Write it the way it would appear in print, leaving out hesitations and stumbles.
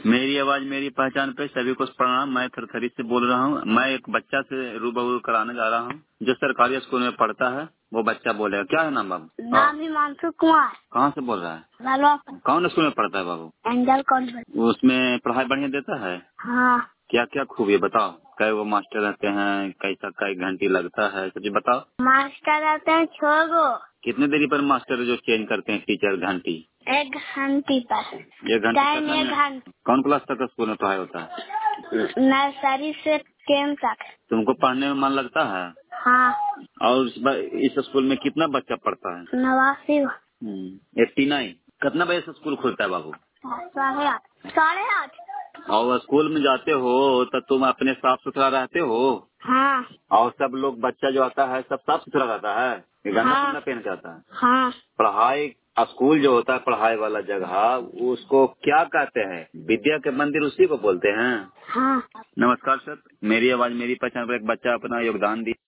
मेरी आवाज मेरी पहचान पे सभी को प्रणाम। मैं थरथरी से बोल रहा हूँ। मैं एक बच्चा से रूबरू कराने जा रहा हूँ जो सरकारी स्कूल में पढ़ता है। वो बच्चा बोलेगा। क्या है नाम बाबू? नाम हिमांशु कुमार। कहाँ से बोल रहा है? लालवा। कौन स्कूल में पढ़ता है बाबू? Angel convent. उसमें पढ़ाई बढ़िया देता है? हाँ। क्या क्या खूबी बताओ। कै वो मास्टर रहते हैं, कैसा कई घंटी लगता है, सब बताओ। मास्टर रहते हैं 6 गो। कितने देरी पर मास्टर जो चेंज करते हैं टीचर घंटी? 1 घंटी पर। 1 घंटे टाइम 1 घंटे। कौन क्लास तक स्कूल में पढ़ाई होता है? नर्सरी से 10 तक। तुमको पढ़ने में मन लगता है? हाँ। और इस स्कूल में कितना बच्चा पढ़ता है? 89। 89। कितना बजे से स्कूल खुलता है बाबू? 8:30। 8:30। और स्कूल में जाते हो तो तुम अपने साफ सुथरा रहते हो? हाँ। और सब लोग बच्चा जो आता है सब साफ सुथरा रहता है? ये गंदा हाँ। गंदा पहन के आता है? हाँ। पढ़ाई स्कूल जो होता है पढ़ाई वाला जगह उसको क्या कहते हैं? विद्या के मंदिर उसी को बोलते हैं। हाँ। नमस्कार सर, मेरी आवाज मेरी पहचान पर एक बच्चा अपना योगदान दिया।